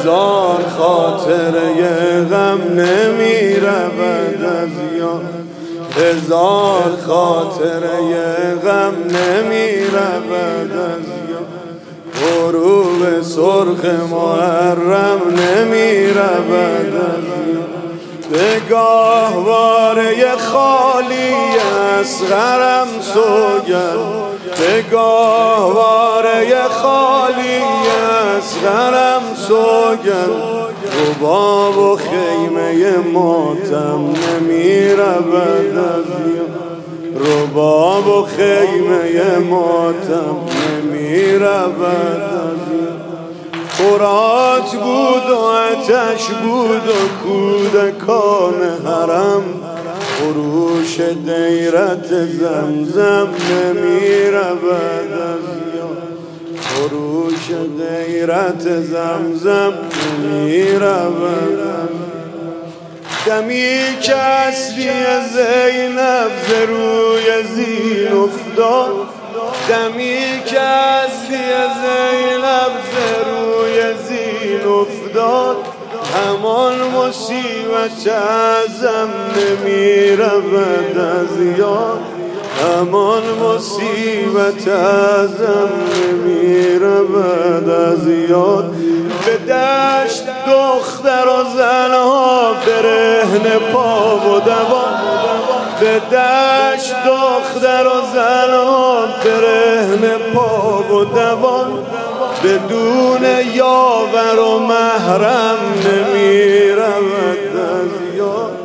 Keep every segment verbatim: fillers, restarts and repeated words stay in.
هزار خاطره غم نمی رود از یاد، هزار خاطره غم نمی رود از یاد، غروب سرخ محرم نمی رود از یاد، به گاهواره خالی اصغرم سوگند، به گاهواره خالی اصغرم سوگند، رباب و خیمه ماتم نمی رود از یاد، رباب و خیمه ماتم نمی رود از یاد، فرات بود و آتش بود و کودکان حرم، خروش دیرت زمزم نمی رود از یاد، خروش دیرت زمزم نمی رود از یاد، دمی که اصلی زینب ز روی زین افتاد، دمی که اصلی زینب ز روی زین افتاد، همان مصیبت ازم نمی رود از یاد، همان مصیبت ازم نمی رود از یاد، به دشت دختر و زنها برهنه پا و دوان، به دشت دختر و زنها برهنه پا و دوان، بدون یاور و محرم نمی رود از یاد،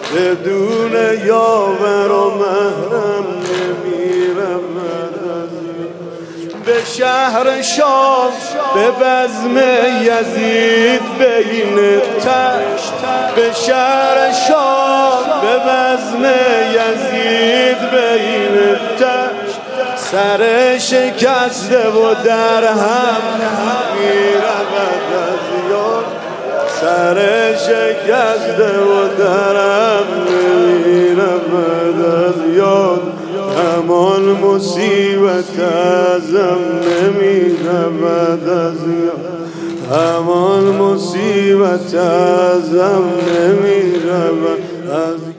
بدون یاور و محرم نمی رود از یاد، به شهر شام به بزم یزید بین تشت، به شهر شام به بزم یزید بین تشت، سر شکسته و در هم می رود از یاد، سر شکسته و در هم می رود از یاد، همان مصیبت ازم نمی رود از یاد، همان مصیبت ازم نمی رود از یاد.